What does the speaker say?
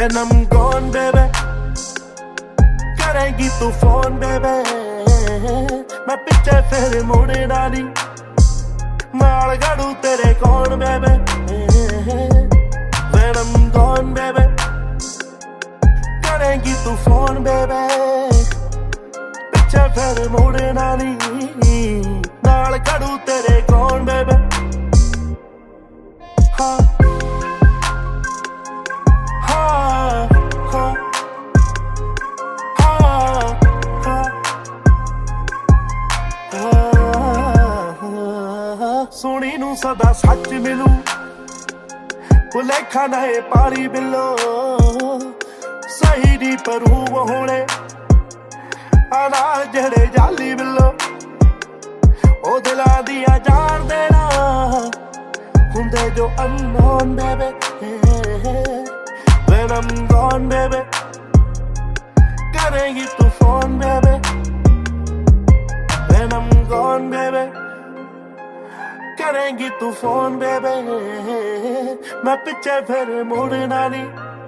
When I'm gone baby करेंगी तू phone baby मैं पीछे फिर मुड़ना नहीं नाल गड़ू तेरे कौन baby When I'm gone baby करेंगी तू फोन baby पीछे फिर मुड़ना नहीं नाल गड़ू तेरे कौन baby हाँ सोनी नू सदा सच मिलू भुलेखा ना ए पारी बिलो सही दी परू होने आना जेड़े जाली बिलो ओ दिला दिया जान देना हुंदे जो unknown baby When I'm gone baby करेंगी तू phone baby When I'm gone baby करेंगी तू फोन baby मैं पीछे फिर मुड़ना नहीं